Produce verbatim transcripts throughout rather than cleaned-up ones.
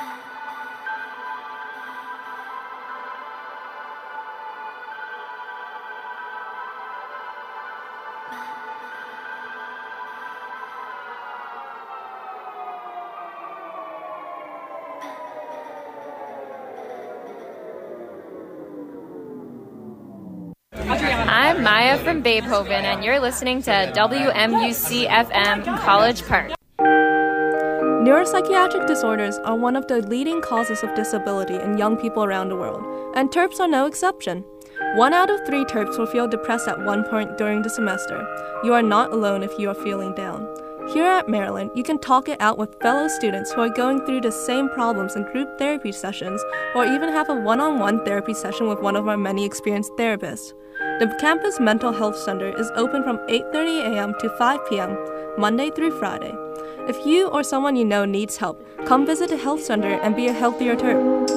I'm Maya from Beethoven, and you're listening to W M U C F M College Park. Neuropsychiatric disorders are one of the leading causes of disability in young people around the world, and TERPs are no exception. One out of three TERPs will feel depressed at one point during the semester. You are not alone if you are feeling down. Here at Maryland, you can talk it out with fellow students who are going through the same problems in group therapy sessions, or even have a one-on-one therapy session with one of our many experienced therapists. The Campus Mental Health Center is open from eight thirty a.m. to five p.m., Monday through Friday. If you or someone you know needs help, come visit the health center and be a healthier TERP.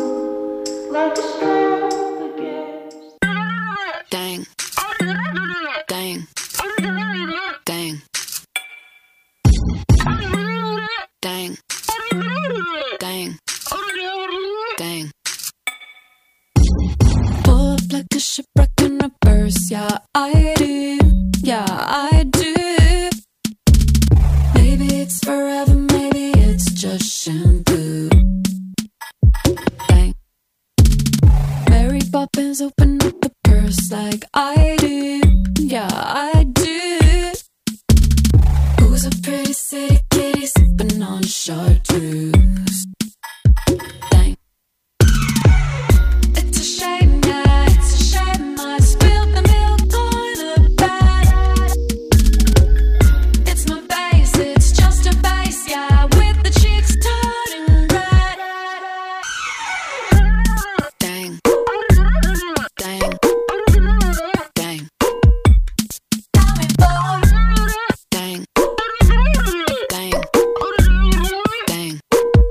Dang. Dang. Dang. Dang. Dang. Dang. Pull up like a shipwreck in reverse. Yeah, I do. Yeah, I do. Maybe it's forever, maybe it's just shampoo. Dang. Mary Poppins open up the purse like I do. Yeah, I do. Who's a pretty city kitty sipping on chartreuse? Dang. It's a shame, yeah, it's a shame I spilled the milk on the bed. It's my face, it's just a face, yeah, with the cheeks turning red. Dang. Dang. Dang. Dang. Dang. Dang.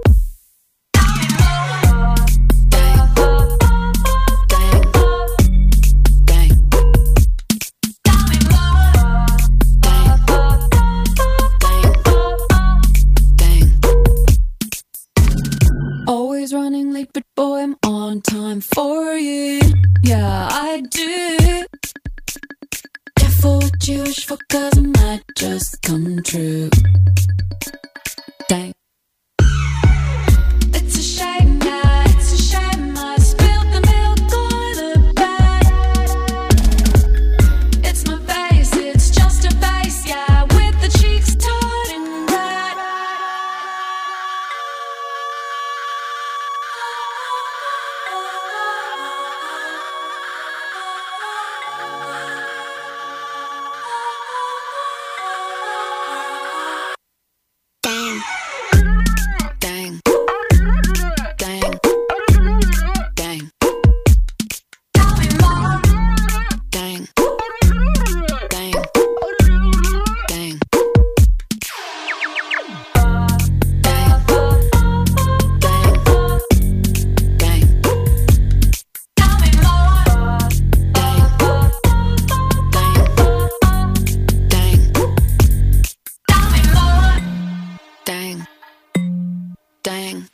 Always running late, but boy, I'm on time for you. Yeah, I do. Careful what you wish for, cause it might just come true. Dang. It's a shame, yeah, it's a shame I spilled the milk on the bed. It's my face, it's just a face, yeah, with the cheeks turning red. Dang. Dang. Dang. Dang. Dang. Dang. Dang. Dang. Dang.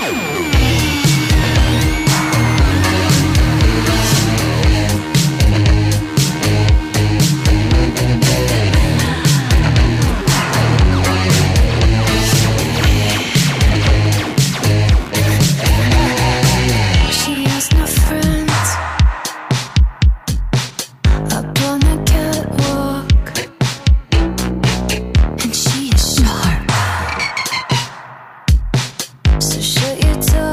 So shut your door.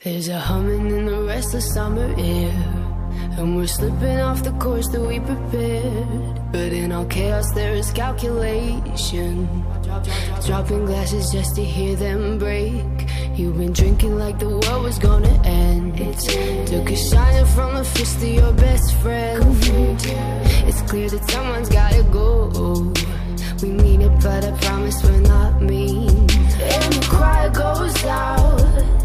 There's a humming in the restless summer air, and we're slipping off the course that we prepared. But in all chaos there is calculation, dropping glasses just to hear them break. You've been drinking like the world was gonna end. Took a shiner from the fist of your best friend. It's clear that someone's gotta go. We mean it, but I promise we're not mean. And the cry goes out.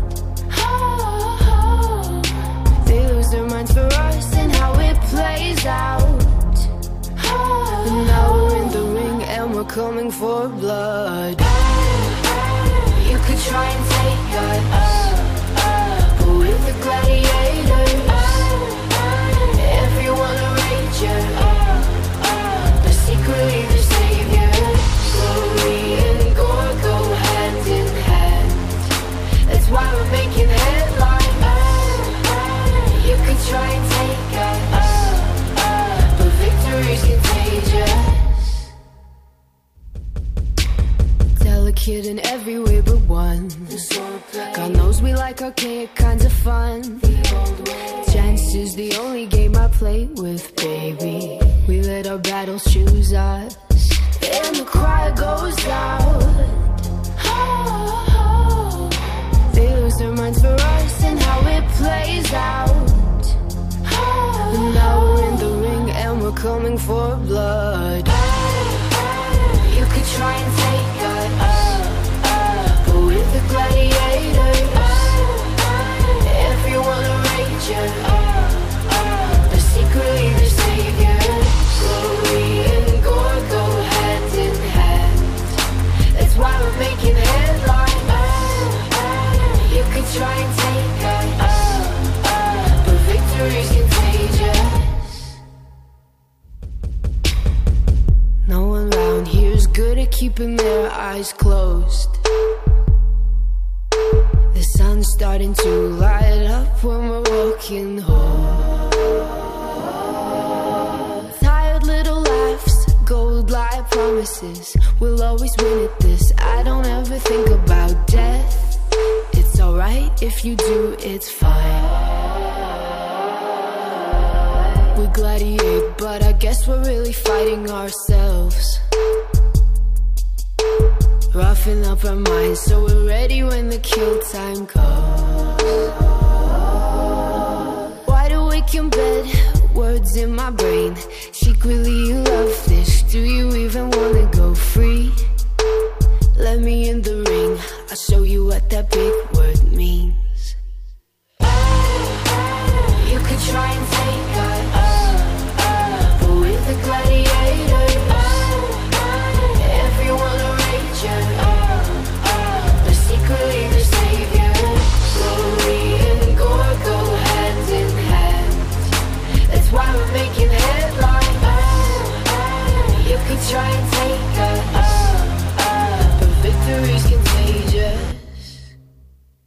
They lose their minds for us and how it plays out. And now we're in the ring and we're coming for blood. You could try and take us, but with the gladiators, everyone a rager, but secretly the saviors. Glory and gore go hand in hand. That's why we're making headlines. You could try and take us, but victory's contagious. Delicate in every way but one. God knows we like archaic kinds of fun. Chance is the only game I play with, baby. We let our battles choose us, and the cry goes out. They lose their minds for us and how it plays out. And now we're in the ring and we're coming for blood. You could try and take us, but with the gladiators, everyone a rager, but secretly the saviors. Glory and gore go hand in hand. That's why we're making headlines. You could try and take us, but victory's contagious. No one round here's good at keeping their eyes closed. The sun's starting to light up when we're walking home. Tired little laughs, gold lie promises. We'll always win at this. I don't ever think about death. It's alright if you do, it's fine. We gladiate, but I guess we're really fighting ourselves. Roughing up our minds so we're ready when the kill time comes. Wide awake in bed, words in my brain. Secretly you love this, do you even wanna go free? Let me in the ring, I'll show you what that big word means. You could try and take us, but with the gladiators, everyone a rager, but secretly the saviors. Glory and gore go hand in hand. That's why we're making headlines. You could try and take us, victory's contagious.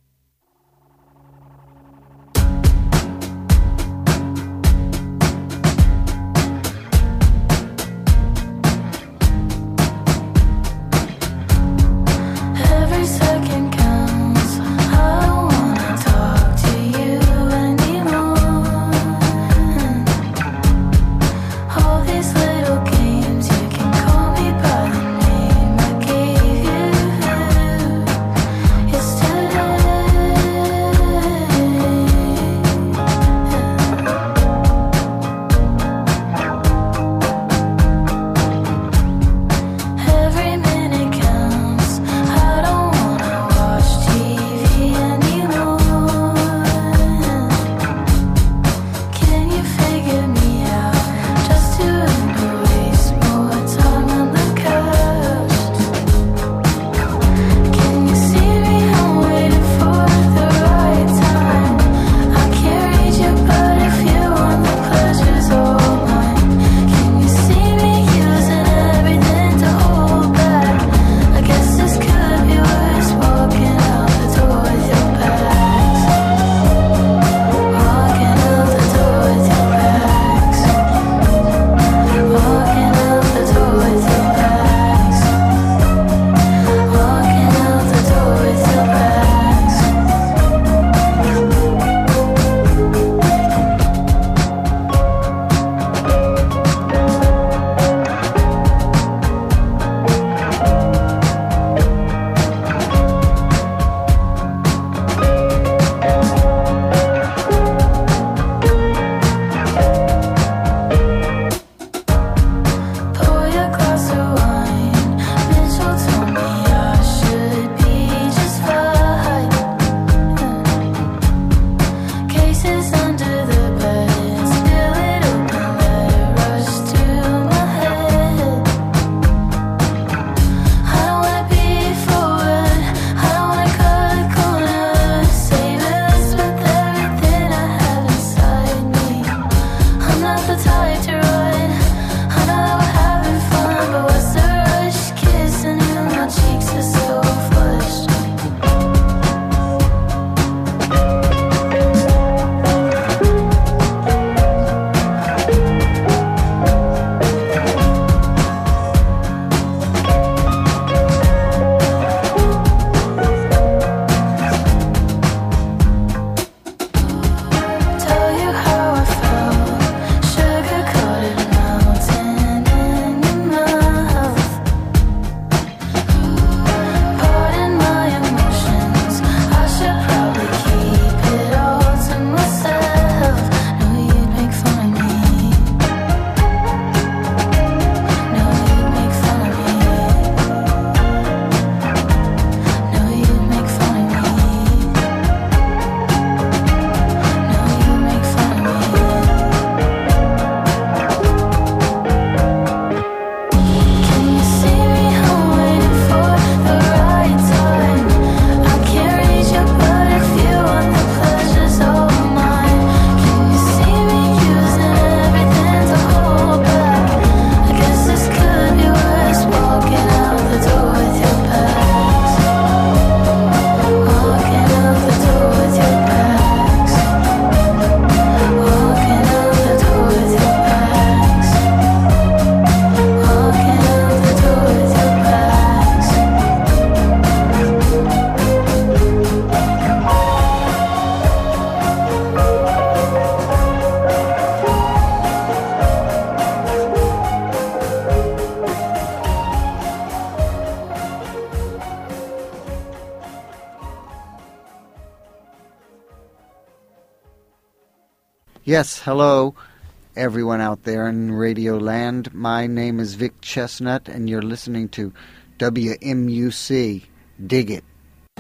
Yes, hello, everyone out there in Radio Land. My name is Vic Chestnut, and you're listening to W M U C. Dig it.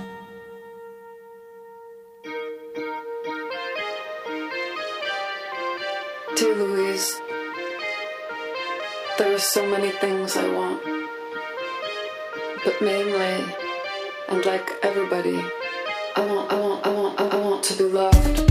Dear Louise, there are so many things I want, but mainly, and like everybody, I want, I want, I want, I want to be loved.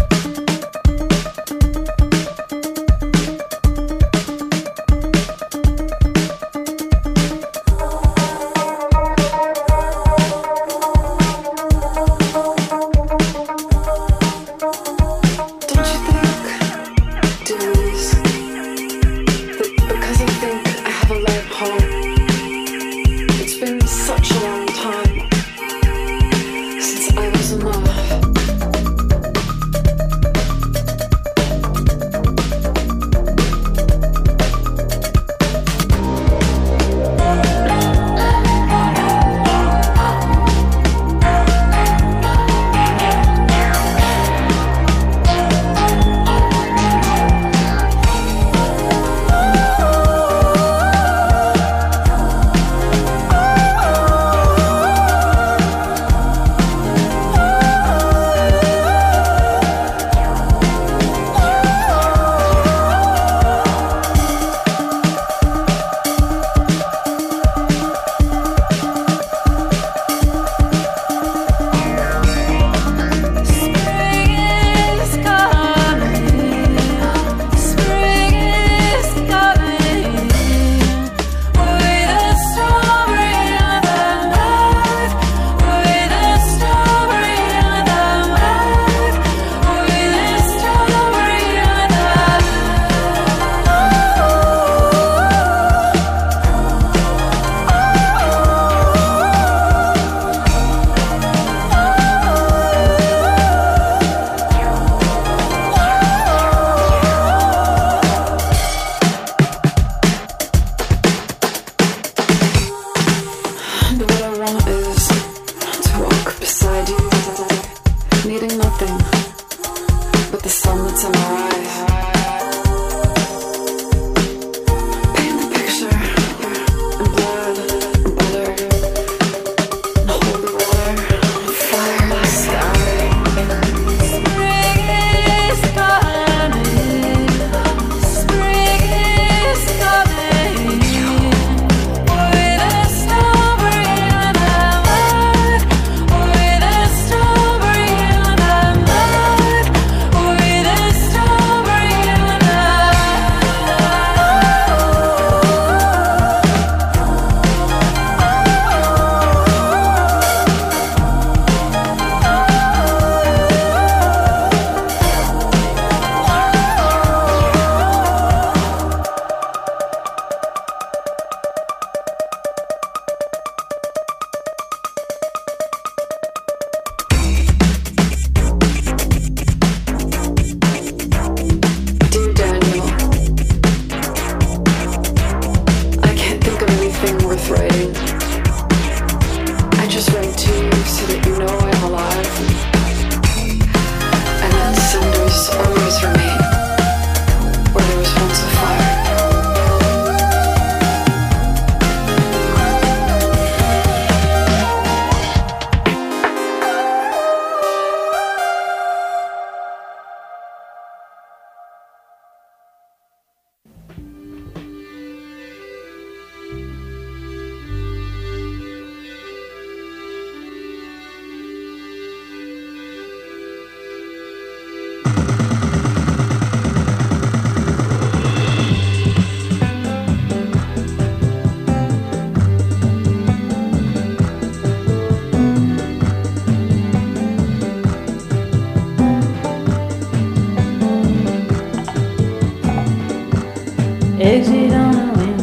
Exit on a whim.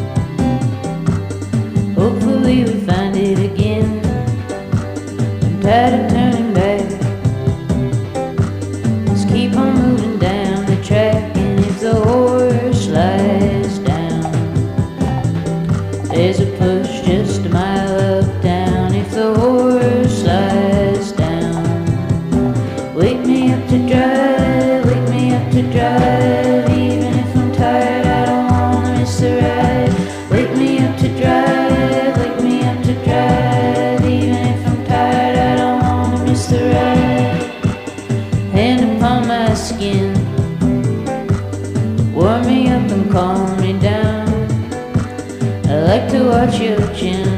Hopefully we find it again. I'm tired of turning back. Let's keep on moving down the track. And if the horse slides down, there's a push just a mile up down. If the horse slides down, wake me up to drive, wake me up to drive. drive. Even if I'm tired, I don't wanna miss the ride. Wake me up to drive, wake me up to drive. Even if I'm tired, I don't wanna miss the ride. Hand upon my skin, warm me up and calm me down. I like to watch your chin,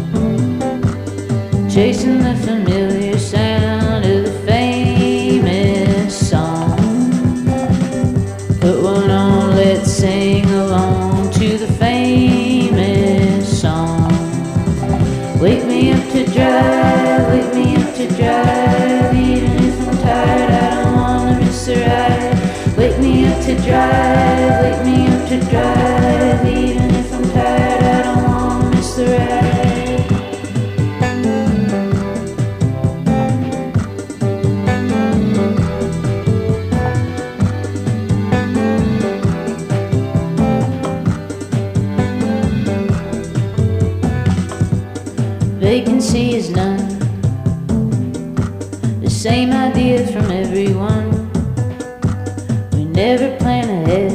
chasing the familiar sound of the famous song. Put one on, let's sing along to the famous song. Wake me up to drive, wake me up to drive. Even if I'm tired, I don't wanna miss the ride. Wake me up to drive, wake me up to drive. Even if I'm tired, I don't wanna miss the ride. Vacancy is none, the same ideas from everyone. We never plan ahead,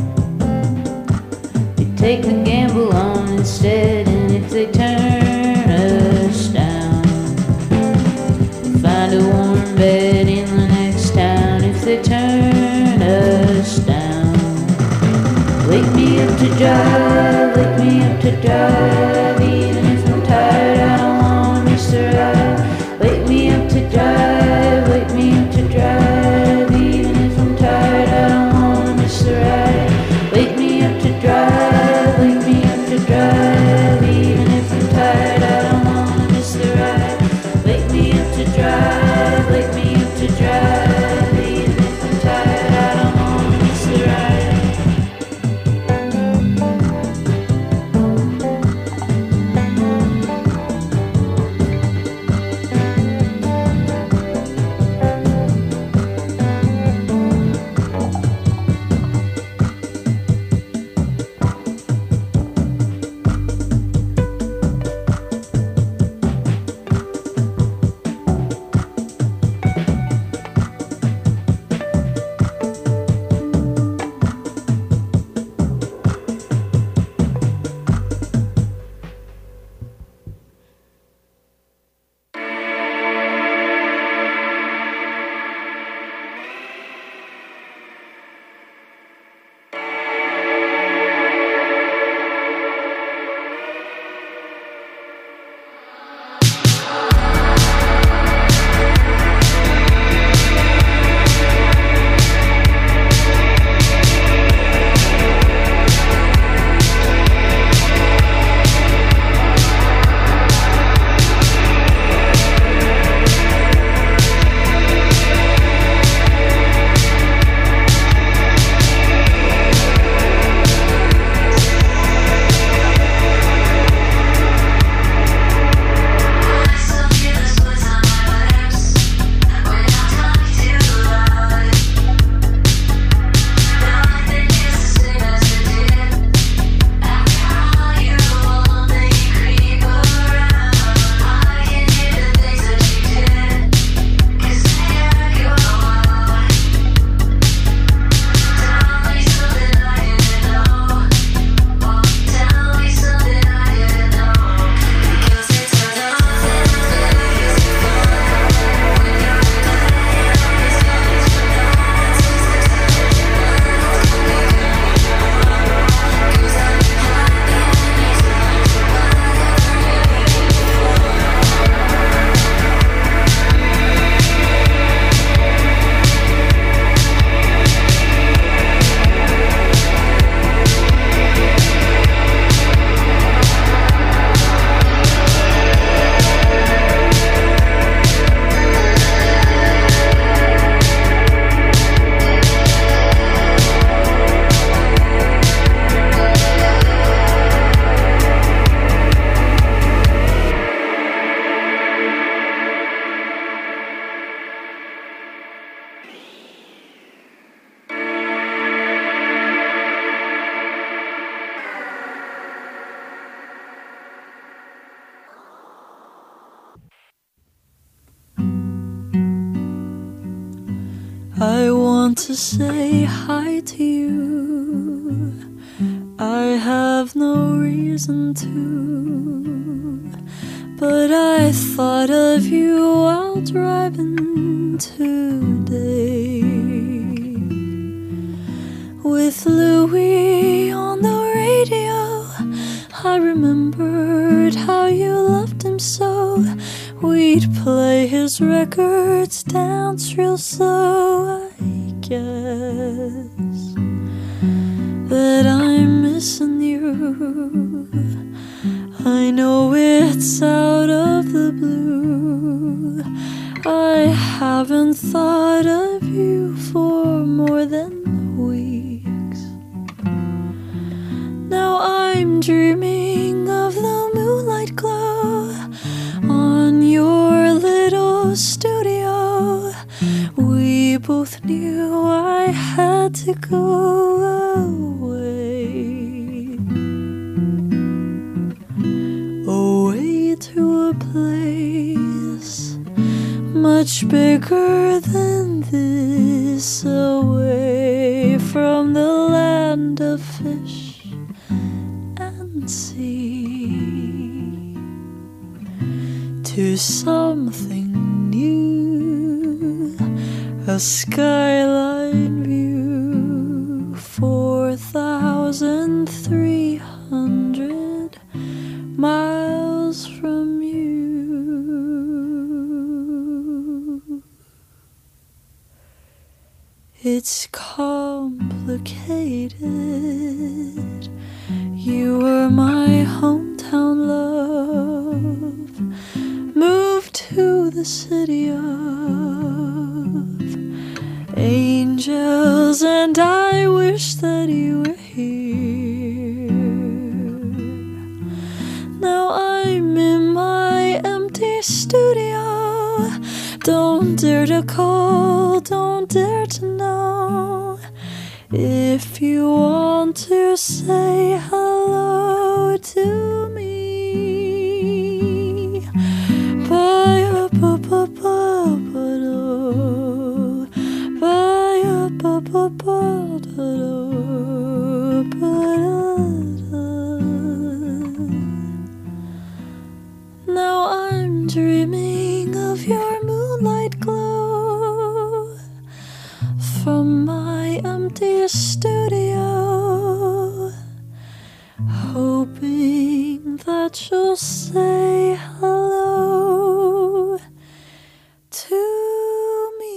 we take the gamble on instead. And if they turn us down, we find a warm bed in the next town. If they turn us down, wake me up to drive, wake me up to drive. Even if I'm tired, I don't wanna miss the ride. Wake me up to drive, wake me up to drive. Even if I'm tired, I don't wanna miss the ride. Wake me up to drive, wake me up to drive. Even if I'm tired, I don't wanna miss the ride. Wake me up to drive, wake me up to drive. Even if I'm tired, I don't wanna miss the ride. I want to say hi to you. I have no reason to, but I thought of you while driving today. With Louis on the radio, I remembered how you loved him so. We'd play his records, dance real slow. I guess that I'm missing you. I know it's out of the blue. I haven't thought of you for more than weeks. Now I'm dreaming of the moonlight glow on your little studio. We both knew I had to go away, away to a place much bigger than this, away from the land of fish and sea, to something new, a skyline view, four thousand three hundred miles from you. It's complicated. You were my hometown love, moved to the city of angels, and I wish that you were here. Now I'm in my empty studio. Don't dare to call, don't dare to know. If you want to say hello to me, bye ba ba ba ba do, bye ba ba ba do, ba da. Now I'm dreaming of your moonlight glow from my empty studio, hoping that you'll say hello to me.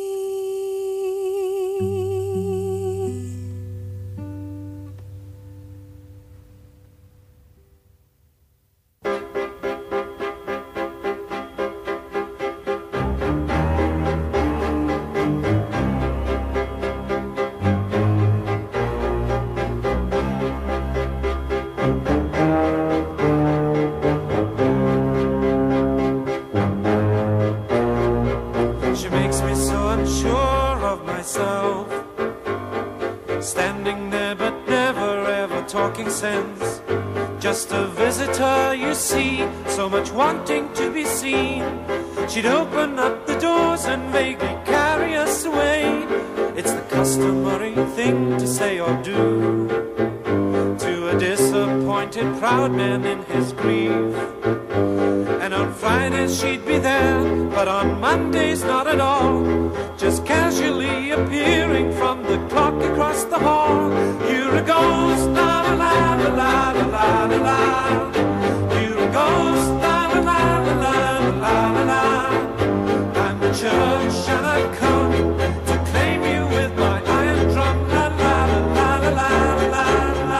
She makes me so unsure of myself, standing there but never ever talking sense. Just a visitor, you see, so much wanting to be seen. She'd open up the doors and vaguely carry us away. It's the customary thing to say or do to a disappointed proud man in his grief. And on Fridays she'd be there, but on Mondays not at all, just casually appearing from the clock across the hall. You're a ghost, la la la la la la la la. You're a ghost, la la la la la la la. I'm the church and I've come to claim you with my iron drum, la la la la la la la.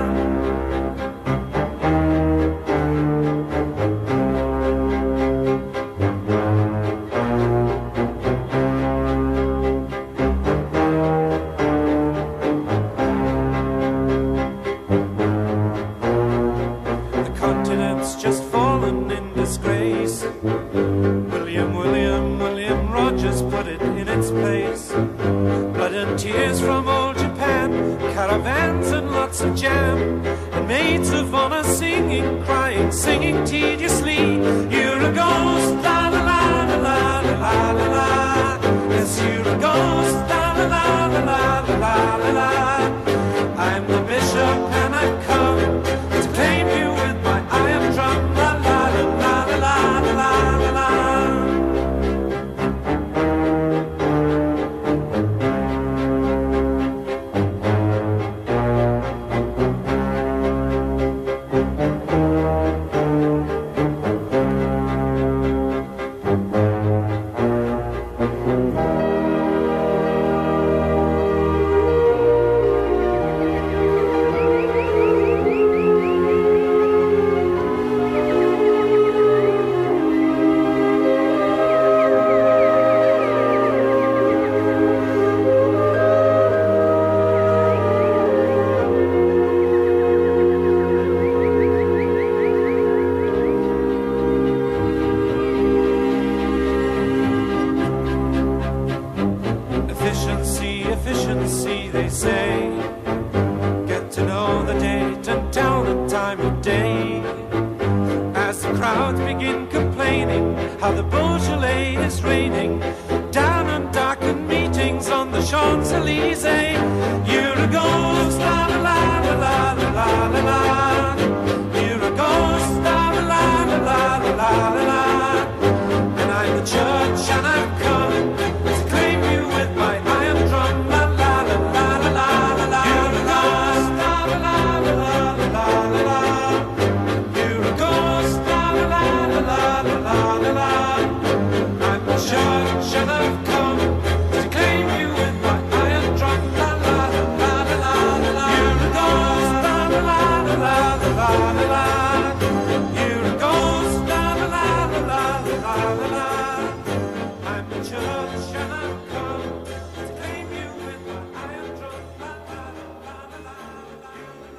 Just fallen in disgrace. William, William, William Rogers put it in its place. Blood and tears from old Japan, caravans and lots of jam, and maids of honor singing, crying, singing tediously. You're a ghost, la la la la la la la la. Yes, you're a ghost. efficiency, they say. Get to know the date and tell the time of day. As the crowds begin complaining how the Beaujolais is raining down on darkened meetings on the Champs-Elysees. You're a ghost, la la la la la la la la. You're a ghost, la la la la la la la la. And I'm the judge and I've come to claim you with my iron drum. La la la la la la la la. You're a ghost, la la la la la la la la. You're a ghost, la la la la la la la la. I'm the judge and I've come to claim you with my iron drum. La la la la la la la. You're a ghost, la la la la la la la la. You're a ghost, la la la la la la la. I'm the judge and I've come to claim you with my iron drum. La la la la la la.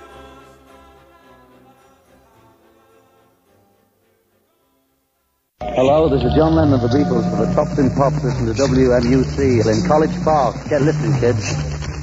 Hello, this is John Lennon of the Beatles for the Tops in Pops. Listen to W M U C in College Park. Get listening, kids.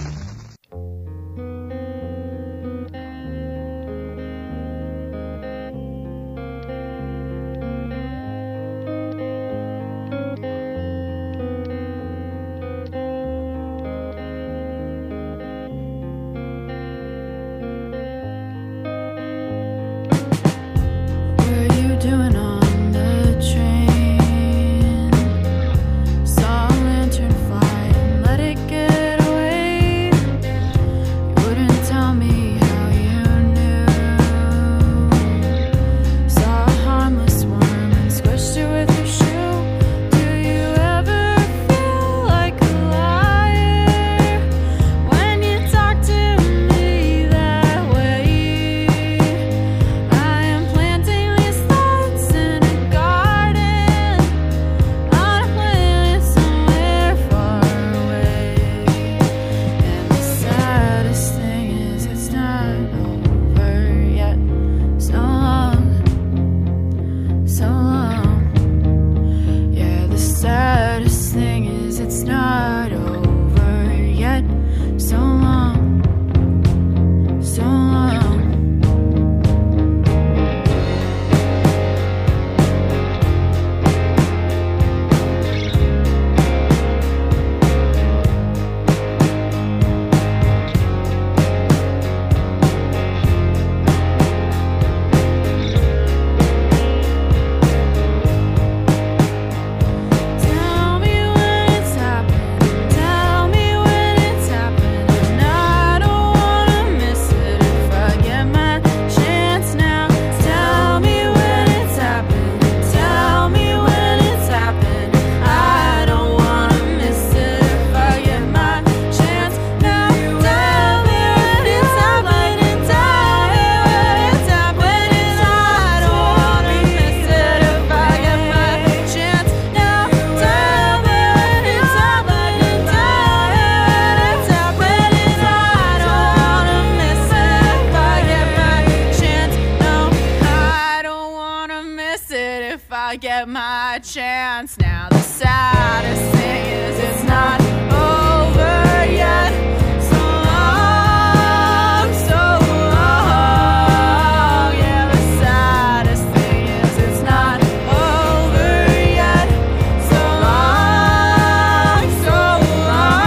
What are you doing on the train? Saw a lantern fly and let it get away. You wouldn't tell me how you knew. Saw a harmless worm and squished it with your shoe. Do you ever feel like a liar when you talk to me that way? I am planting these thoughts in a garden on a planet somewhere far away. And the saddest thing is it's not over yet. So long, so long. Yeah, the saddest thing is it's not over yet. So long, so long. Tell me when it's happening. Tell me when it's happening. I don't wanna miss it if I get my chance now. Tell me when it's happening. Tell me when it's happening. I don't wanna miss it if I get my chance now. Tell me when it's happening. Tell me when it's happening. I don't wanna miss it if I get my chance now. Tell me when it's happening. Tell me when it's happening. I don't wanna miss it if I get my chance. No, I don't wanna miss it if I get my chance now. The saddest thing is it's not over yet. So long, so long. Yeah, the saddest thing is it's not over yet. So long, so long.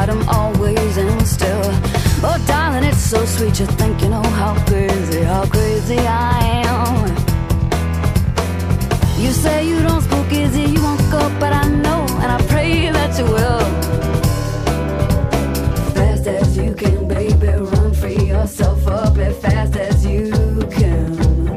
bottom always and still. Oh darling, it's so sweet, you think you know how crazy, how crazy I am. You say you don't spook easy, you won't go, but I know, and I pray that you will. Fast as you can, baby, run, free yourself up as fast as you can.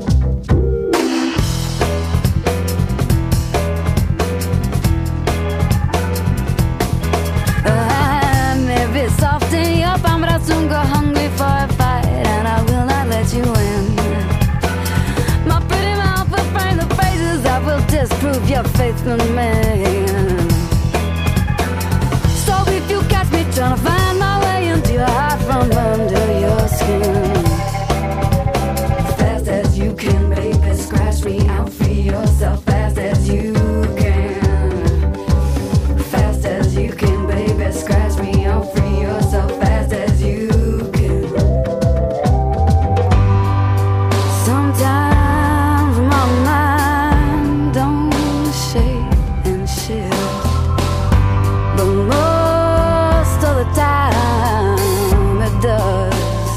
Uh, maybe soften your palm, but I'll soon go hungry for a fight, and I will not let you in. My pretty mouth will frame the phrases that will disprove your faith in me. So if you catch me trying to find my way into your heart from under your skin, fast as you can, baby, scratch me out, free yourself fast as you can. Fast as you can, baby, scratch me out, free yourself fast as you can. Sometimes my mind don't shake and shift, but most of the time it does.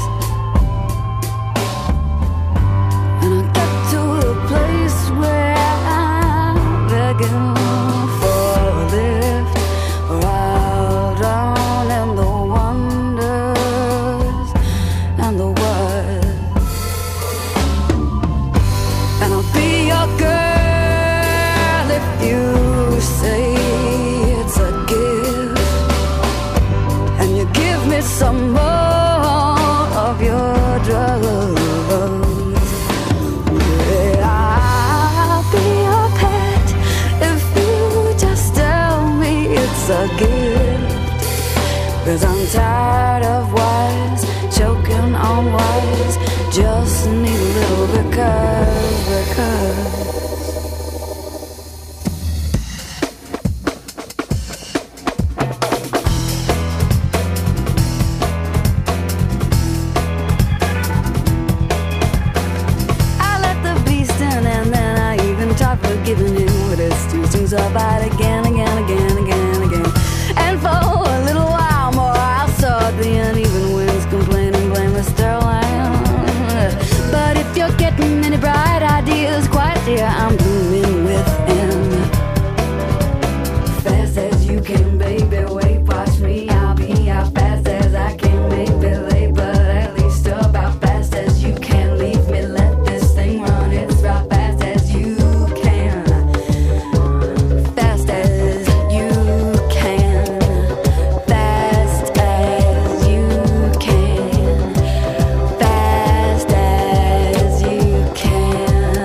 And I get to a place where I'm begging for a lift, or I'll drown in the wonders and the words. And I'll be your girl if you say it's a gift, and you give me some more of your drugs. Yeah, I'll be your pet if you just tell me it's a gift. 'Cause I'm tired of wise, choking on wise, just need a little because, because I let the beast in, and then I even tried forgiving him with his two strings of fight again, again, again, again, again. And for a little while more I saw the uneven winds complaining, blame Sterling. But if you're getting any bright ideas, quite dear, I'm blooming within. Fast as you can, baby, wait, watch me, I'll be out fast as I can, maybe late, but at least about fast as you can. Leave me, let this thing run its route fast as you can. Fast as you can. Fast as you can. Fast as you can.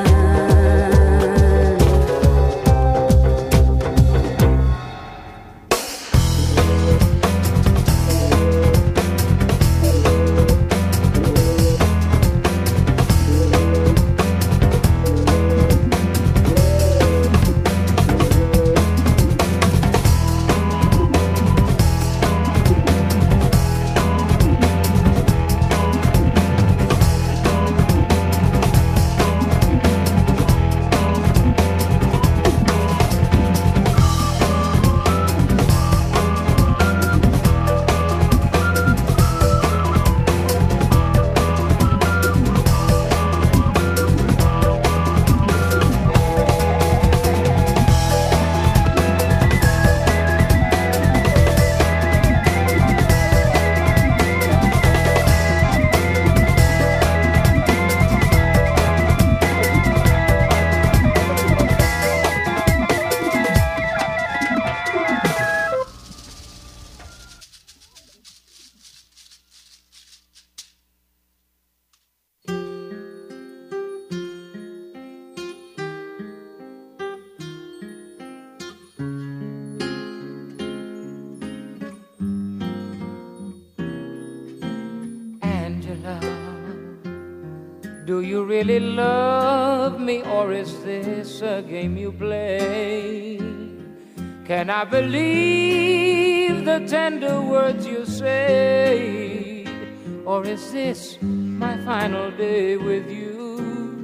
Do you really love me, or is this a game you play? Can I believe the tender words you say, or is this my final day with you,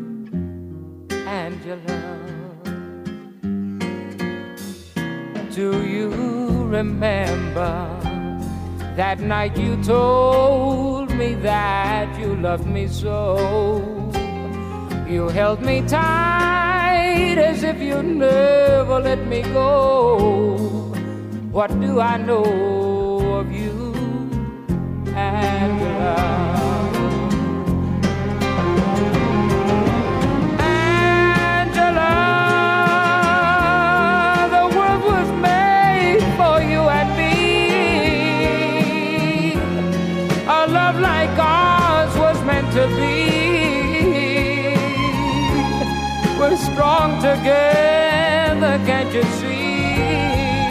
Angela? Do you remember That night you told me that you loved me so. You held me tight as if you never let me go. What do I know of you, Angela? To be, we're strong together, can't you see?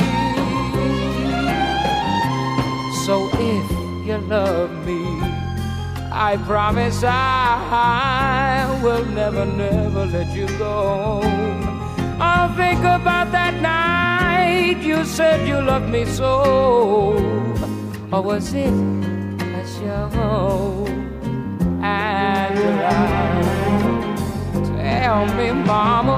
So if you love me, I promise I will never, never let you go. I'll think about that night you said you loved me so. Or was it a show? Angela, tell me, mama.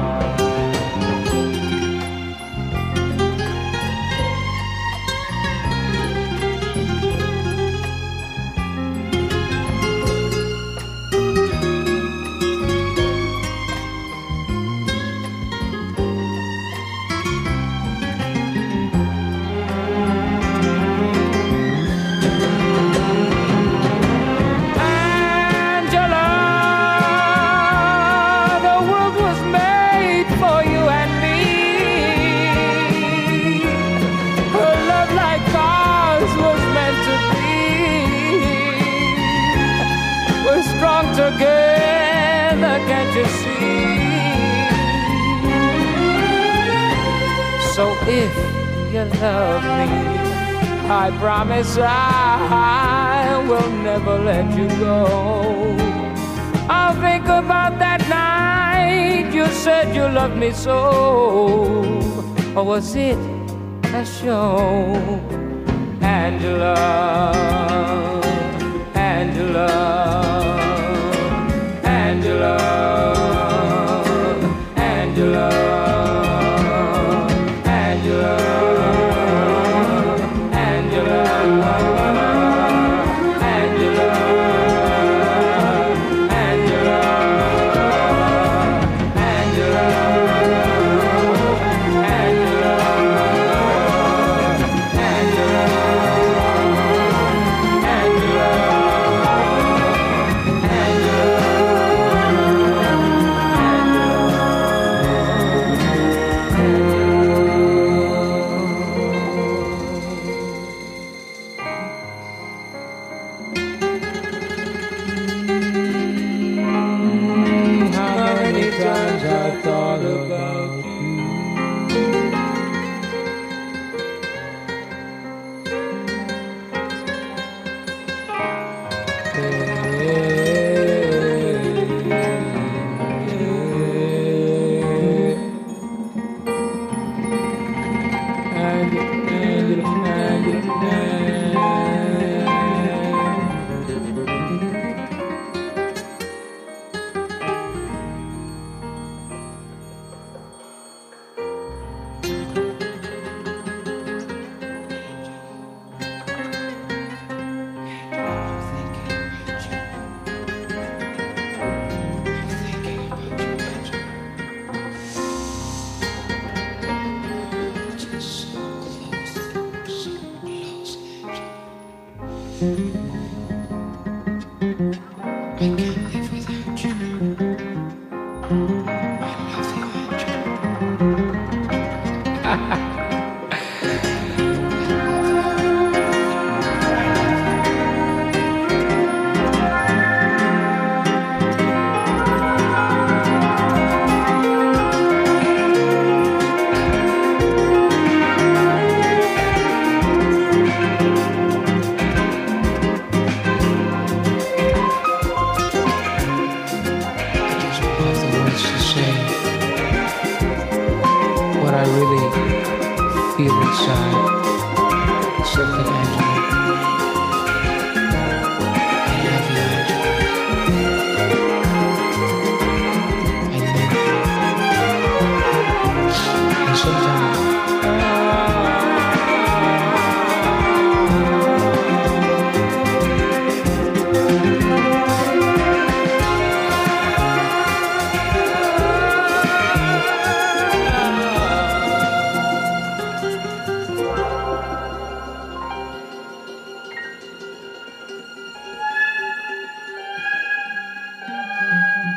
Together, can't you see? So if you love me, I promise I will never let you go. I'll think about that night you said you loved me so. Or was it a show? Angela, Angela, Angela, Angela, Angela, Angela, Angela, Angela,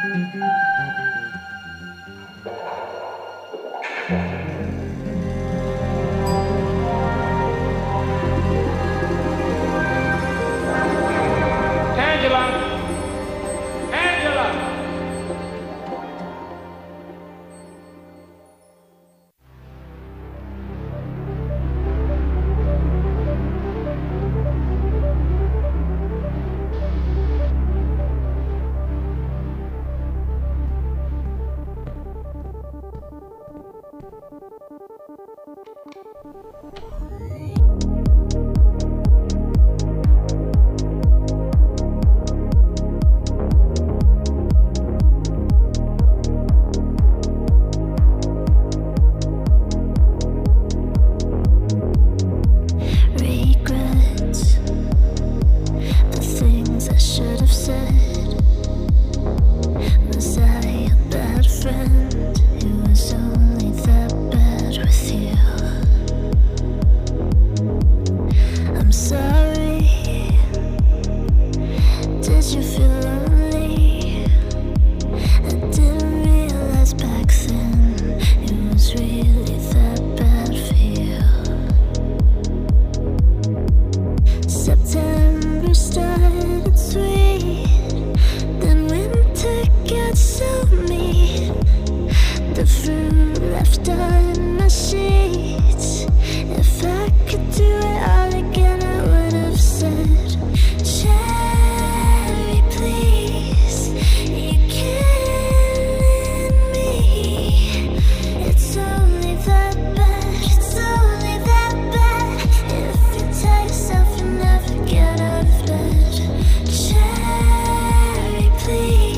Thank you.